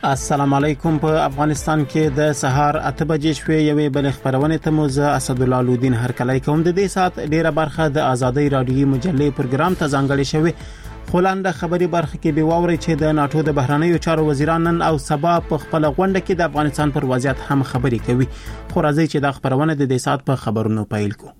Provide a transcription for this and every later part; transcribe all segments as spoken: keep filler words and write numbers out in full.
السلام علیکم. په افغانستان کې د سهار اته بجې شوې یوې بل خبرونه ته موزه اسدالله لودین هرکلی کوم. د دې سات ډیره برخه د آزادۍ رادیوي مجلې پروګرام ته ځانګړې شوې. خلانده خبري برخه کې به واوري چې د ناتو د بهرنیو چارو وزیران نن او سبا په خپل غونډه کې د افغانستان پر وضعیت هم خبري کوي. خو راځي چې د خبرونه د دې سات په خبرونو پیل کو.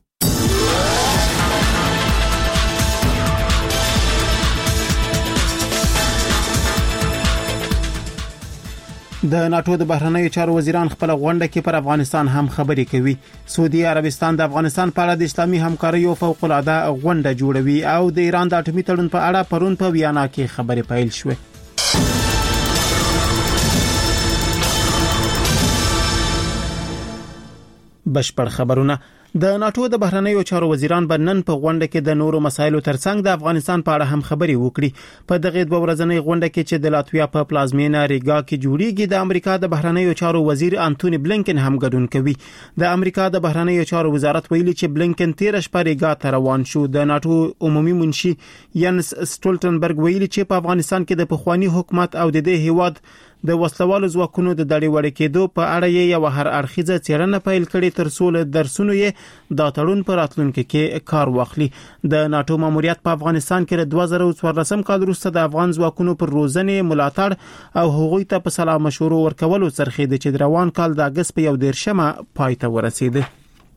د ناتو د بهرنیو چارو وزیران خپل غونډه کې پر افغانستان هم خبري کوي. سعودي عربستان د افغانستان په اړه د اسلامي همکاریو فوق العاده غونډه جوړوي او د ایران د اټومي تړون په اړه پرون په ویانا کې خبري پیل شوه. بشپړ خبرونه. د ناتو د بهرنیو چارو وزیران به نن په غونډه کې د نورو مسایلو ترڅنګ د افغانستان په اړه هم خبري وکړي. په دغه دوه ورځنۍ غونډه کې چې د لاتویا په پلازمینه ریګا کې جوړیږي د امریکا د بهرنیو چارو وزیر انټونی بلینکن هم ګډون کوي. د امریکا د بهرنیو چارو وزارت ویلي چې بلینکن تیر شپه ریګا ته روان شو. د ناتو عمومي منشي ینس سټولټنبرګ ویلي چې په افغانستان کې د پخوانی حکومت او د دې هیواد د وسلوالو ځواکونو د دړې وړې کېدو په اړه یو هر اړخیزه څېړنه پیل کړي تر څو له درسونو یې د تړون پر راتلونکو کې کار واخلي. د ناتو ماموریت په افغانستان کې د دوه زره څوارلسم کال وروسته د افغان ځواکونو پر روزنې ملاتړ او هغوی ته په سلا مشورو ورکولو سرخېده چې د روان کال د اگست په یو دیرشمه پای ته ورسېده.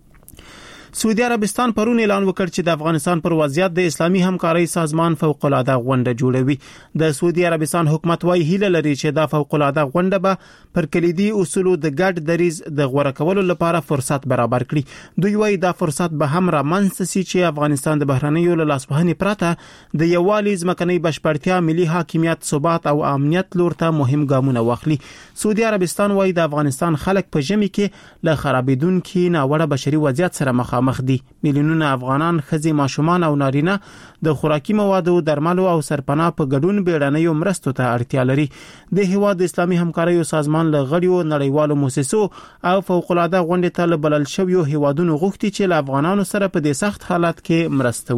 سعودي عربستان پرون اعلان وکړ چې د افغانستان پر وضعیت د اسلامي همکارۍ سازمان فوق العاده غونډه جوړوي. د سعودي عربستان حکومت وايي هیله لري چې د فوق العاده غونډه به پر کلیدي اصولو د ګډ دریز د غوړه کولو لپاره فرصت برابر کړي. دوی وايي دا فرصت به هم رامنځته شي چې افغانستان د بهرنیو لاسوهنې پرته د یووالي ځمکنۍ بشپړتیا، ملي حاکمیت، ثبات او امنیت لور ته مهم ګامونه واخلي. سعودي عربستان وايي د افغانستان خلک په ژمي کې له خرابېدونکو ناوړه بشري وضعیت سره مخ مخ دي. میلیونونه افغانان، ښځې، ماشومان او نارینه د خوراکي موادو، درملو او سرپناه په ګډون بیړنیو مرستو ته اړتیا لري. د هیواد د اسلامي همکاریو سازمان له غړیو نړیوالو مؤسسو او فوق العاده غونډې ته بلل شویو هیوادونو غوښتي چې له افغانانو سره په دې سخت حالت کې مرسته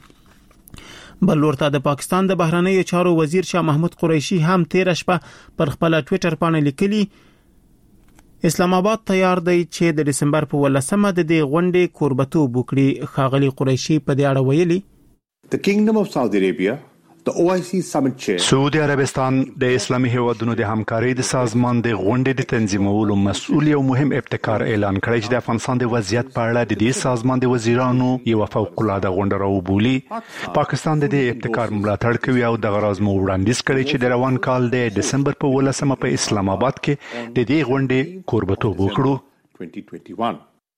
وکړي. بل ورته د پاکستان د بهرنیو چارو وزیر شاه محمود قریشي هم تیر شپه پر خپل ټوئیټر باندې لیکلي اسلام آباد تیار دی چې د دسمبر په ولسمه د دې غونډې کوربتوب وکړي. ښاغلي قریشي په دې اړه ویلي The Kingdom of Saudi Arabia, the O I C Summit Chair. سعودي عربستان د اسلامي هیوادونو د همکارۍ د سازمان د غونډې د تنظیمولو مسؤل او مهم ابتکار اعلان کړی چې د افغانستان د وضعیت په اړه د دې سازمان د وزیرانو یو فوق العاده غونډه راوبولي. پاکستان د دې ابتکار ملاتړ کوي او د غراض مو وړاندیز کړی چې د روان کال د دسمبر په ولسمه په اسلام آباد کې د دې غونډې کوربتوب وکړو.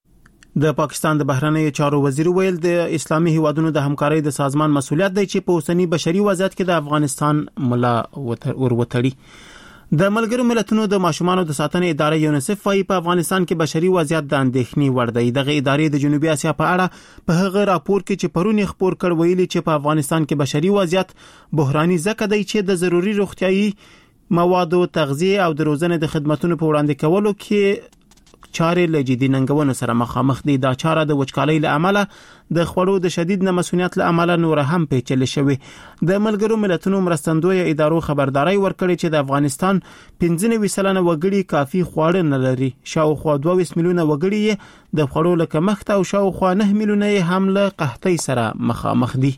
د پاکستان د بهرنیو چارو وزیر ویل د اسلامي هیوادونو د همکارۍ د سازمان مسؤلیت دی چې په اوسنی بشري وضعیت کې د افغانستان ملا وروتړي. د ملګرو ملتونو د ماشومانو د ساتنې ادارې یونیسف وايي په افغانستان کې بشري وضعیت د اندېښنې وړ دی. دغه ادارې د جنوبي اسیا په اړه په هغه راپور کې چې پرونی خبر کړ ویلي چې په افغانستان کې بشري وضعیت بحراني ځکه دی چې د ضروري روغتيایي موادو، تغذیه او د روزنې د خدماتو په وړاندې کولو کې چارې له جدي ننګونو سره مخامخ دي. دا چاره د وچکالۍ له امله د خوړو د شدید نامسؤلیت له امله نور هم پیچلې شوې. د ملګرو ملتونو مرستندوی ادارو خبرداري ورکړي چې د افغانستان پنځه نوي سلنه وګړي کافي خواړه نه لري. شاوخوا دوه ویشت میلیونه وګړي د خوړو له کمښت او شاوخوا نه میلیونه هم له قحطۍ سره مخامخ دي.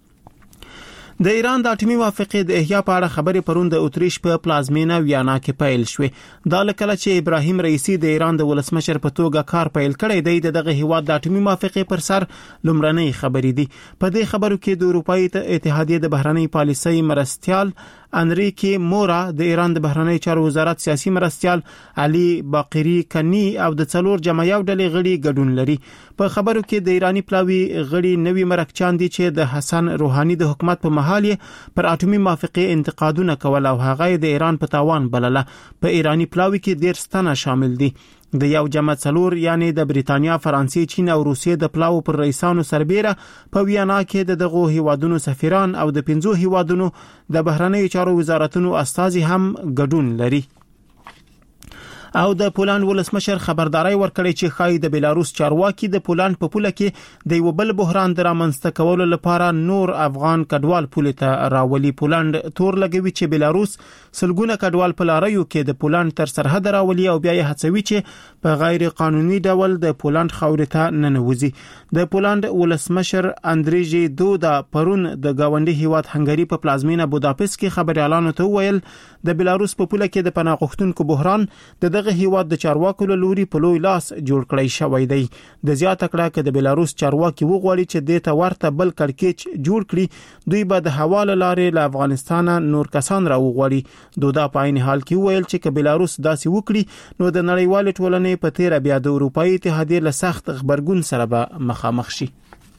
د ایران د اټومي موافقې د احیا په اړه خبرې پرون د اتریش په پلازمینه ویانا کې پیل شوې. دا لکه چې ابراهیم رئیسی د ایران د ولسمشر په توګه کار پیل کړی دی. دغه هیواد د اټومي موافقې پر سر لومړنۍ خبرې دي. په دې خبرو کې د اروپאי اتحادیې د بهرنۍ پالیسۍ مرستيال انریکی مورا، د ایران د بهرنی چارو وزارت سیاسي مرستيال علي باقری کنی او د څلور جمعیت ډلې غړي ګډون لري. په خبرو کې د ایرانی پلاوی غړي نوی مرکچان دي چې د حسن روحاني د حکومت په محل پر اټومي موافقې انتقادونه کول او هغه د ایران په تاوان بلله. په ایرانی پلاوی کې ډیر ستنه شامل دي. د یو جمع څلور یعنی د بریتانیا، فرانسې، چین او روسیې د پلاو پر رئیسانو سربېره په ویانا کې د دغو هیوادونو سفیران او د پنځو هیوادونو د بهرنیو چارو وزارتونو استازي هم ګډون لري. او د پولند ولسمشر خبرداري ورکړي چې خای د بیلاروس چارواکي د پولند په پوله کې د یو بل بحران درامنځته کولو لپاره نور افغان کډوال پوله ته راولي. پولند تور لګوي چې بیلاروس سلګونه کډوال په لاریو کې د پولند تر سرحد راولي او بیا یې هڅوي چې په غیر قانوني ډول د پولند خاورې ته ننوځي. د پولند ولسمشر اندریجی دودا پرون د گاونډي هیواد هنګری په پلازمینه بوداپست کې خبريالانو ته ویل د بیلاروس په پوله کې د پناه غوښتونکو بحران د دغه هیواد د چارواکو له لوري په لوی لاس جوړ کړی شوی دی. د زیاته کړه چې د بیلاروس چارواکي وغواړي چې د ته ورته بل کړکېچ جوړ کړي دوی به د حواله لارې له افغانستان نور کسان راوغواړي. دودا په عین حال کې ویل چې ک بیلاروس داسې وکړي نو د نړیوال ټولنې په تیر بیا د اروپאי اتحادیې له سخت خبرګون سره به مخامخ شي.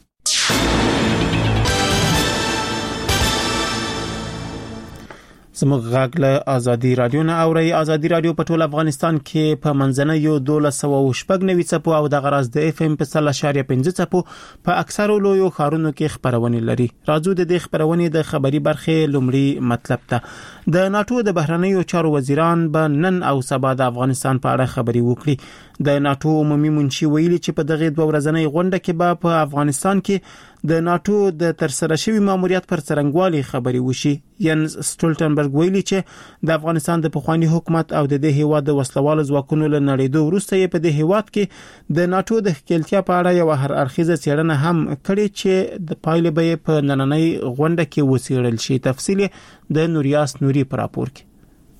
زموږ غږ له ازادي رادیو نه اوري. ازادي رادیو په ټول افغانستان کې په منځنوي دولس سوه شپږ نوي څپو او د غرض د اف ام په سل اشاریه پنځه څپو په اکثرو لویو ښارونو کې خبرونه لري. راځو د دې خبرونه د خبري برخې لومړی مطلب ته. د ناتو د بهرنیو چارو وزیران به نن او سبا د افغانستان په اړه خبري وکړي. د ناتو عمومي منشي ویلي چې په دغه دوه ورځنۍ غونډه کې به په افغانستان کې د ناتو د ترسره شوی ماموریت پر څرنګوالي خبري وشي. ینز سټولټنبرګ ویلي چې د افغانستان د پخوانی حکومت او د دې هیواد د وسلوالو ځواکونو له نړیدو وروسته یې په دې هیواد کې د ناتو د ښکېلتیا په اړه یو هر اړخیزه څېړنه هم کړې چې د پایلې به په نننۍ غونډه کې وڅېړل شي. تفصیل د نوریاس نوري پر راپور کې.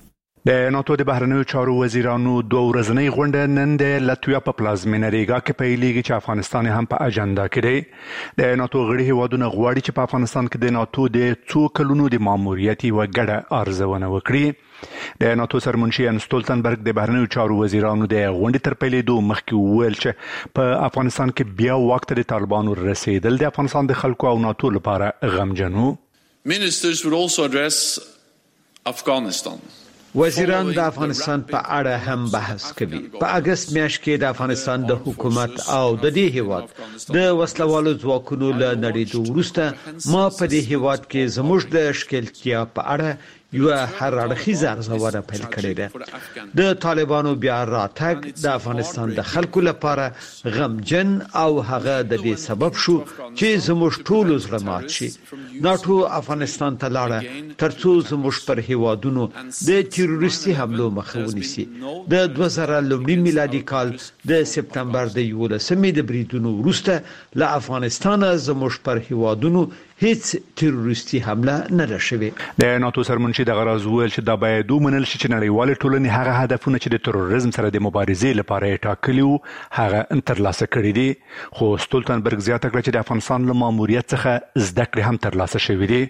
د ناتو د بهرنیو چارو وزیرانو دوه ورځنۍ غونډه نن د لاتویا په پلازمینه ریګا کې پیلېږي چې افغانستان هم په اجنډا کې دی. د ناتو غړي هیوادونه غواړي چې په افغانستان کې د ناتو د څو کلونو د ماموریت یو ګډه ارزونه وکړي. د ناتو سرمنشي ان سټولټنبرګ د بهرنیو چارو وزیرانو د غونډې تر پیلېدو مخکې وویل چې په افغانستان کې بیا وخت د طالبانو رسیدل د افغانستان د خلکو او ناتو لپاره غمجنو. Ministers would also address Afghanistan. وزیران د افغانستان په اړه هم بحث کوي. په اگست میاشت کې د افغانستان د حکومت او د دې هیواد د وسلوالو ځواکونو له نړیدو وروسته ما په دې هیواد کې زموږ د ښکېلتیا په اړه یو هر اړخیزه ارزونه پیل کړې ده. د طالبانو بیا راتګ د افغانستان د خلکو لپاره غمجن او هغه د دې سبب شو چې زموږ ټول زړه مات شي. ناتو افغانستان ته لاړه ترڅو زموږ پر هیوادونو د تروریستي حملو مخه ونیسي. د دوه زره لومړي میلادي کال د سپتمبر د یولسمې د بریدونو وروسته له افغانستان زموږ پر هیوادونو هیڅ تروریستي حمله نه ده شوې. د ناتو سرمنشي د غرض ویل چې دا باید ومنل شي چې نړیوال ټولنې هغه هدفونه چې د تروریزم سره د مبارزې لپاره ټاکلي وو هغه ترلاسه کړي دي. خو سټولټنبرګ زیاته کړه چې د افغانستان له ماموریت څخه زده کړې هم ترلاسه شوې دي.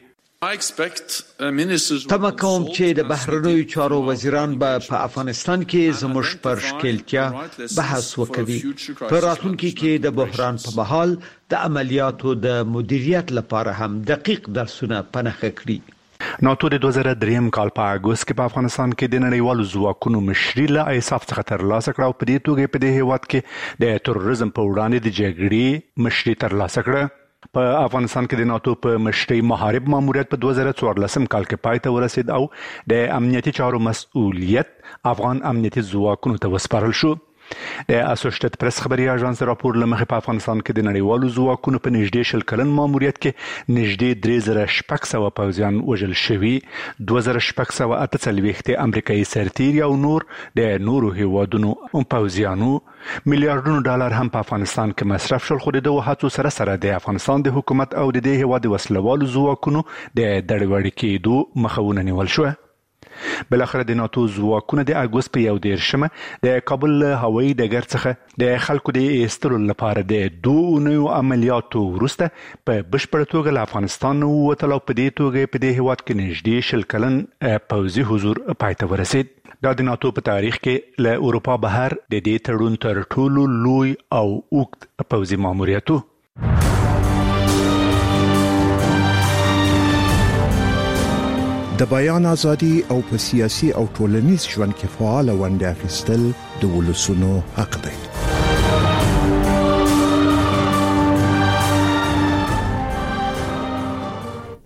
تمه کوم چې د بهرنیو چارو وزیران به په افغانستان کې زموږ پر ښکېلتیا بحث وکړي. په راتلونکي کې د بحران په مهال د عملیاتو د مدیریت لپاره هم دقیق درسونه پنهخه کړي. ناتو د دوه زره درې کال په اگست کې په افغانستان کې د نړیوالو ځواکونو مشري له ایساف څخه ترلاسه کړه او په دې توګه په دې هیواد کې د تروریزم په وړاندې د جګړې مشري ترلاسه کړه. په افغانستان کې د ناتو په مشرۍ محارب ماموریت په دوه زره څوارلسم کال کې پای ته ورسید او د امنیتي چارو مسؤلیت افغان امنیتي ځواکونو ته وسپارل شو. د اسوسییټډ پریس خبري اژانس راپور لمخې په افغانستان کې د نړیوالو ځواکونو په نږدې شل کلن ماموریت کې نږدې درې زره شپږ سوه پوځیان وژل شوي. دوه زره شپږ سوه اته څلوېښت امریکایي سرتیري او نور د نورو هیوادونو پوځیانو میلیارډونو ډالر هم په افغانستان کې مصرف شول. خو د دغو هڅو سره سره د افغانستان د حکومت او د دې هیواد وسلوالو ځواکونو د دړوړې کېدو مخه ونیول شوه. بلاخره د ناتو ځواکونه د اګوست په یو دیرشمه د کابل هوایي ډګر څخه د خلکو د ایستلو لپاره د دوه اونیو عملیاتو وروسته په بشپړه توګه له افغانستان ووتل او په دې توګه په دې هیواد کې نږدې شل کلن پوځي حضور پای ته ورسید. دا د ناتو په تاریخ کې له اروپا بهر د دې تړون تر ټولو لوی او اوږد پوځي ماموریت و. د بیان ازادي او په سیاسي او ټولنیز ژوند کې فعال ونډه اخیستل د ولسونو حق دی.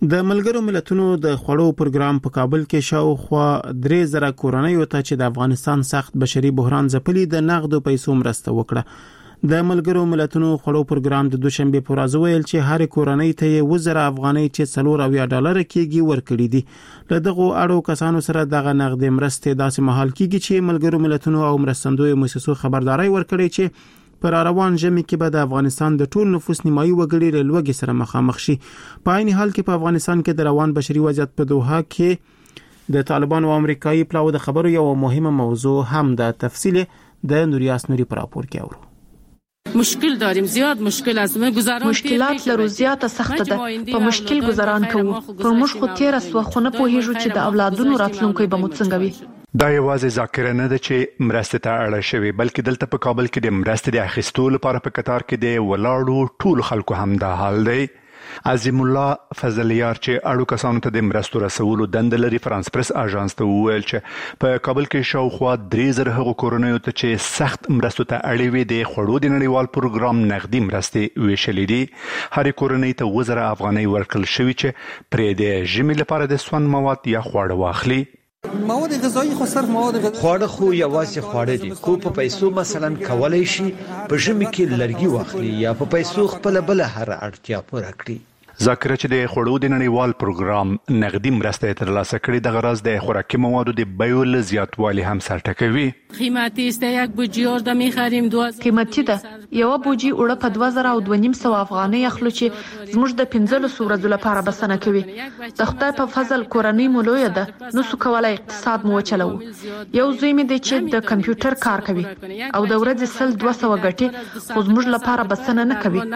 د ملګرو ملتونو د خوړو پروګرام په کابل کې شاوخوا درې زره کورنۍ ته چې د افغانستان سخت بشري بحران ځپلي د نقدو پیسو مرسته وکړه. د ملګرو ملتونو خوړو پروګرام د دوشنبه پر ورځ ویل چې هر کورنۍ ته یو زره افغانۍ چې څلور اویا ډالر کېږي ورکړي دي. له دغه اړو کسانو سره دغه نقد مرستې داسې مهال کېږي چې ملګرو ملتونو او مرستندوی مؤسسو خبرداري ورکړي چې پر روان ژمي کې به د افغانستان د ټول نفوس نیمایي وګړي له لوږې سره مخامخ شي. په عین حال کې په افغانستان کې د روان بشري وضعیت په دوحه کې د طالبانو او امریکایي پلاو د خبرو یو مهمه موضوع هم د تفصیل د نوریاس نوري پر راپور کې اورو. مشکل داریم زیاد مشکل از ما گذران مشکلات لرو زیات سخت ده په مشکل گذران کوو پر موږ خو تیر سو خو نه پوهیږو چې د اولادونو راتلونکو به مو څنګه وي. دا یوازې ذاکره نه ده چې مرسته ته اړه شوی بلکې دلته په کابل کې د مرستې د اخیستو لپاره په قطار کې د ولاړو ټول خلکو هم دا حال دی. عظیم الله فضلیار چې اړو کسانو ته د مرستو رسولو دند لري فرانس پریس اژانس ته وویل چې په کابل کې شاوخوا درې زره هغو کورنیو ته چې سخت مرستو ته اړې وي د خوړو د نړیوال پروګرام نغدي مرستې ویشلې دي. هر کورنۍ ته اووه زره افغانۍ ورکړل شوي چې پرې د ژمي لپاره د سون مواد یا خواړه واخلي. مواد غذایی خو صرف مواد غذایی خواړه خو یوازې خواړه دي. کو په پیسو مثلا کولای شي په ژمي کې لرګي واخلي یا په پیسو خپل بل هر اړتیا پوره کړي. ذکر چې د خوړو د نړیوال پروګرام نغدي مرسته ترلاسه کړي د غرض د خوراکي موادو د بیو له زیاتوالي هم سر ټکوي. قیمتي است یک بوجی اور می‌خریم دو قیمتي ده یو بوجي وړه په دوه زره او دوه نیم سو افغانۍ اخلو چې زموږ د پنځلس ورځې لپاره بسنه کوي. د خدای په فضل کورنۍ مو لویه ده نو څو کولای اقتصاد مو چلو. یو زوی مې د چې د کمپیوټر کار کوي او د ورځې سل دوه سو غټي خو زموږ لپاره بسنه نه کوي.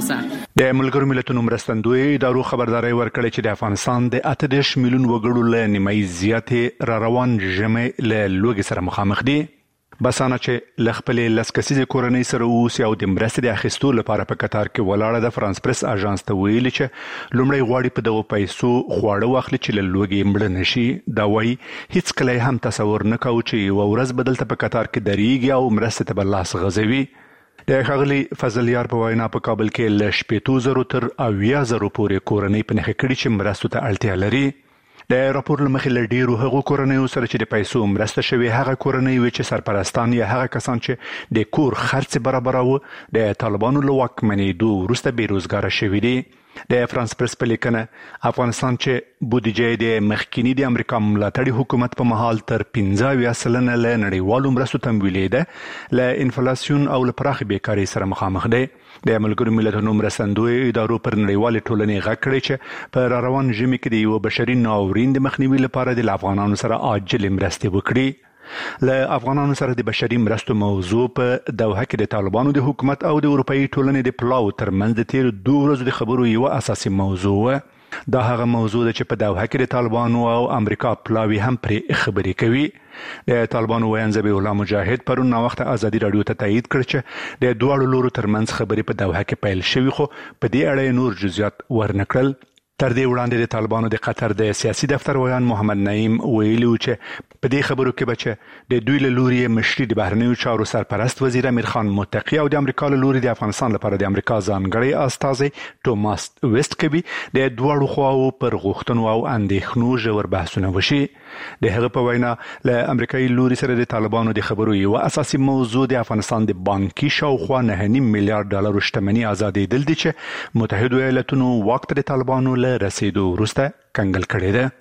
د ملګرو ملتونو مرستندوی ادارو خبرداري ورکړې چې د افغانستان د اته دېرش میلیون وګړو له نیمایي زیاتې را روان ژمي له لوږې سره مخامخ دي. بسانه چې ل خپلې لس کسیزې کورنۍ سره اوسي او د مرستې د اخیستو لپاره په قطار کې ولاړه د فرانس پریس اژانس ته ویلي چې لومړی غواړي په دغو پیسو خواړه واخلي چې له لوږې مړه نه شي. دا وایي هیڅ کله هم تصور نه کوو چې یوه ورځ به دلته په قطار کې درېږي او مرستې ته به لاس غځوي. د ښاغلي فضلیار په وینا په کابل کې له شپېتو زرو تر اویا زرو پورې کورنۍ په نښه کړي چې مرستو ته اړتیا لري. د راپور له مخې له ډیرو هغو کورنیو سره چې د پیسو مرسته شوي هغه کورنۍ وي چې سرپرستان یا هغه کسان چې د کور خرڅ برابروه د طالبانو له واکمنېدو وروسته بېروزګاره شوي دي. د فرانس پریس په لیکنه افغانستان چې بودیجه د مخکینی د امریکا ملاتړي حکومت په مهال تر پنځه اویا سلنه له نړیوالو مرستو تمویلېده له انفلاسیون او له پراخې بیکارۍ سره مخامخ دی. د ملګرو ملتونو مرستندوی ادارو پر نړیوالې ټولنې غږ کړی چې په را روان ژمي کې د یوه بشري ناورین د مخنیوي لپاره د افغانانو سره عاجلې مرستې وکړي. له افغانانو سره د بشري مرستو موضوع په دوحه کې د طالبانو د حکومت او د اروپאי ټولنې د پلاو ترمنځ د تیر دوه ورځو د خبرو یو اساسي موضوع و. دا هغه موضوع ده چې په دوحه کې د طالبانو او امریکا پلاوی هم پرې خبرې کوي. د طالبانو ویان ذبیح الله مجاهد پرون وخت ازادي رادیو ته تایید کړ چې د دواړو لورو ترمنځ خبرې په دوحه کې پیل شوې خو په دې اړه نور جزئیات ورنکړل. تر دې وړاندې د طالبانو د قطر د سیاسي دفتر ویان محمد نعیم ویلي و چې په دې خبرو کې به چې د دوی له لوري مشري د بهرنیو چارو سرپرست وزیر امیر خان متقي او د امریکا له لوري د افغانستان لپاره د امریکا ځانګړی استازی توماس ویسټ کوي د دواړو خواو پر غوښتنو او اندېښنو ژور بحثونه وشي. د هغه په وینا له امریکایي لوري سره د طالبانو د خبرو یو اساسي موضوع د افغانستان د بانکي شاوخوا نه نیم میلیارډ ډالر شتمنۍ ازادېدل دي چې متحده ایالاتونو واک ته د طالبانو له رسیدو وروسته کنګل کړی ده.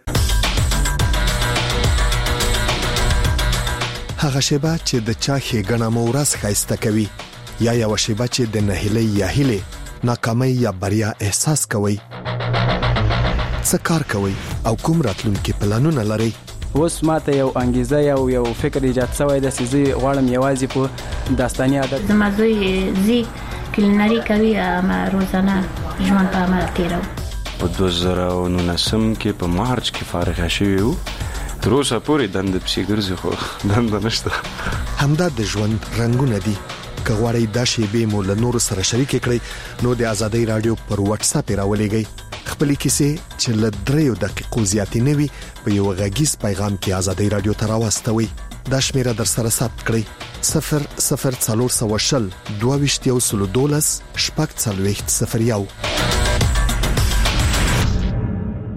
هغه شیبه چې د چا ښېګڼه مو ورځ ښایسته کوي یا یوه شیبه چې د نهیلۍ یا هیلې ناکامۍ یا بریا احساس کوئ. څه کار کوئ او کوم راتلونکي پلانونه لرئ؟ اوس ماته یو انګیزه یو یو فکر ایجاد شوی دی چې زه غواړم یوازې په داستاني عادت زما زوی زی کلینري کوي اما روزانه ژوند په عمل تیرو. په دوه زره او نولسم کې په مارچ کې فارغ شوی وو. تر اوسه پورې دنده پسې ګرځي خو دنده نشته. همدا د ژوند رنګونه دي. که غواړئ دا شیبې مو له نورو سره شریک کړئ نو د ازادۍ رادیو پر واتس اپ راولېږئ. خپلې کیسې چې له دریو دقیقو زیاتې نه وي په یو غږیز پیغام کې ازادۍ رادیو ته راواستوئ. دا شمیره در سره ثبت کړئ صفر صفر څلور سوه شل دوه ویشت یو سلو دولس شپږ څلوېښت صفر یو.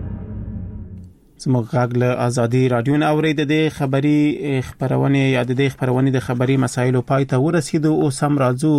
زموږ غږ له ازادي رادیو نه اورید د خبري خبرونه یا د خبرونه د خبري مسایلو پای ته ورسیدو او سم راځو